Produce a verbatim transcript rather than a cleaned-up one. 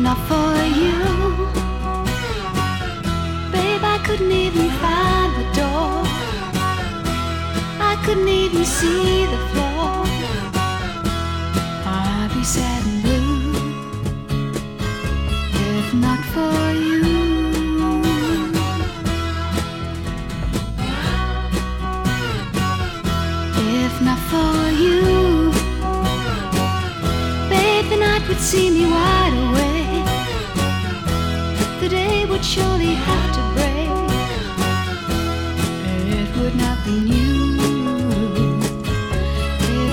not for you, babe, I couldn't even find the door. I couldn't even see the floor. I'd be sad and blue if not for you. If not for you, babe, the night would see me wide awake. The day would surely have to break. It would not be new.